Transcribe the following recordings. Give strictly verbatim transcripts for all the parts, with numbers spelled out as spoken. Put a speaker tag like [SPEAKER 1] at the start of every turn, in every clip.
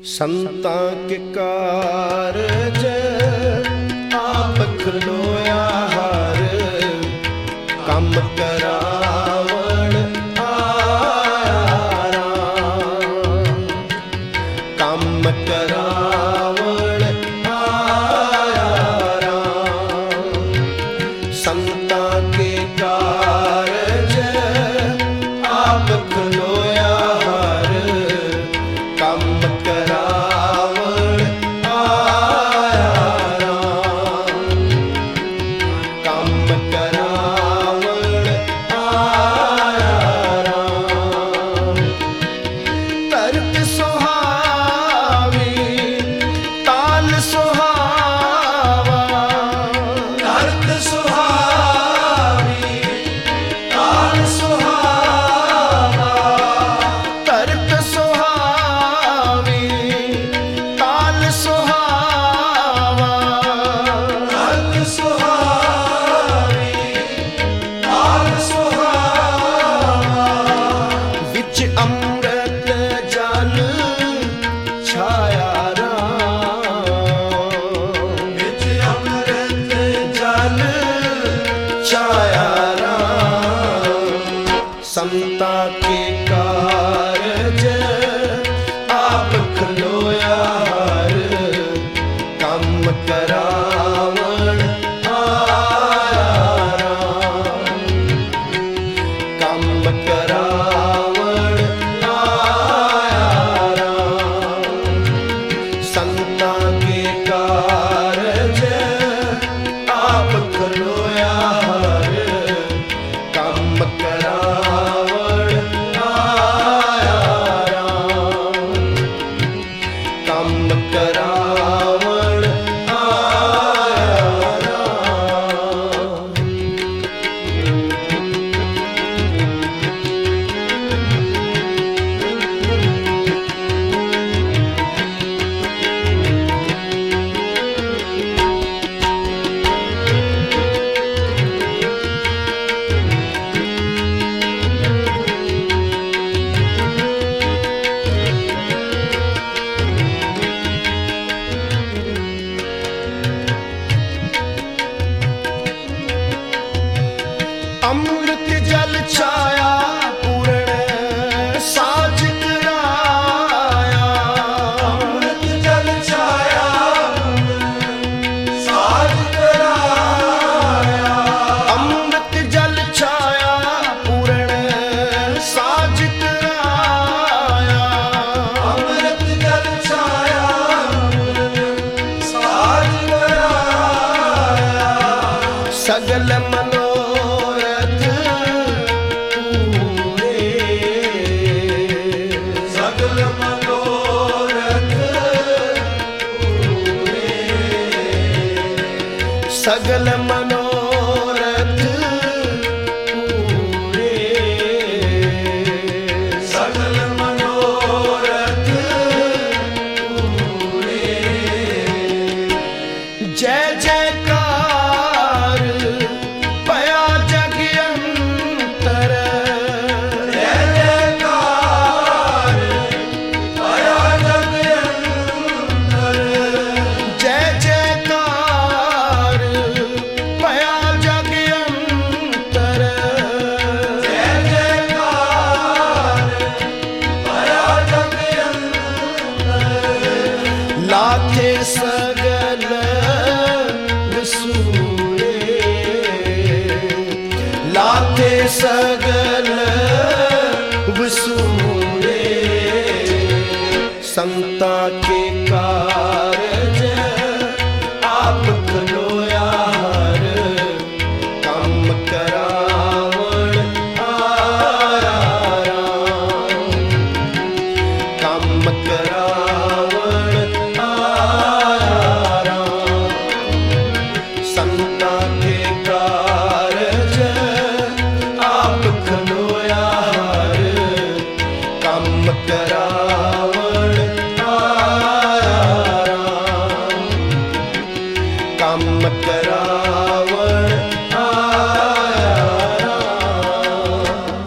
[SPEAKER 1] संतां के कारज आप खलोया हार, कम करावण आया राम, कम करावण आया राम। संतां के कारज आप खलोया हार, कम करावण आया राम, कम करावण आया राम। तर्क सुहावी ताल सुहावा, तर्क सुहावी ताल सुहावा, तर्क सुहावी ताल सुहावा, तर्क सुहावी ताल सुहावा। विच अमृत जल छाया राम, विच अमृत जल छाया राम। संतां के कारज आप खलोया हार, कम करावण आया राम, कम करावण आया राम। संतां के कारज आप खलोया हार, कम करावण आया राम, कम करावण आया राम। अमृत जल छाया पूर्ण साज कराया, अमृत जल छाया साज कराया, अमृत जल छाया पूर्ण साज कराया, अमृत जल छाया साज कराया। सगल मनोरथ पूरे, सगल मनोरथ पूरे, सगल मनोरथ पूरे, सगल मनोरथ पूरे। जय जयकार पया जग अंतर, जय जयकार पया जग अंतर, जय जयकार पया जग अंतर, जय जयकार पया जग अंतर। लाथे सगल विसूरे, लाथे सगल विसूरे। संतां के कारज आप खलोया हार, कम करावण आया राम, कम करावण आया राम। संतां के कारज आप खलोया हार, कम करावण आया राम, कम करावण आया राम।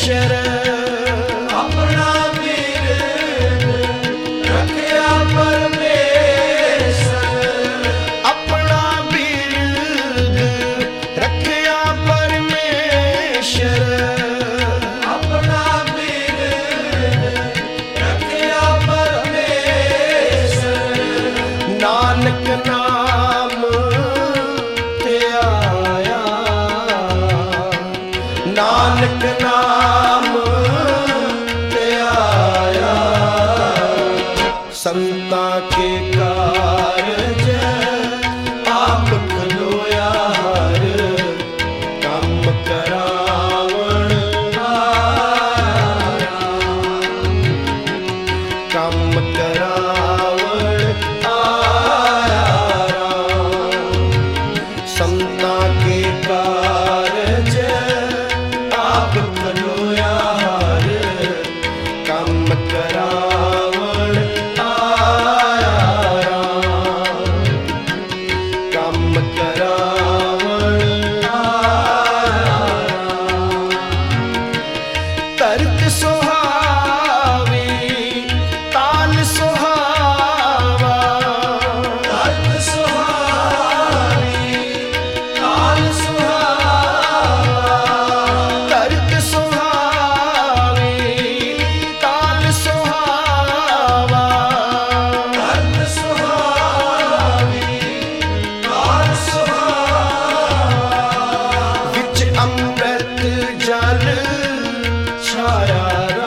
[SPEAKER 1] परमेश्वर अपना बिरद रखया परमेश्वर अपना बिरद रखया परमेश्वर अपना बिरद रखया परमेश्वर नानक नाम ते आया नानक नाम ते आया संता के कारज आप खलोया हर कम करावण आया कम करावण आया संता के कारज आप खलोया हर कम करावण आया कम करावण आया तर्क सुहावी ताल सुहावा तर्क सुहावी ताल सुहावा तर्क सुहावी ताल सुहावा तर्क सुहावी ताल सुहावा विच अमृत जल छाया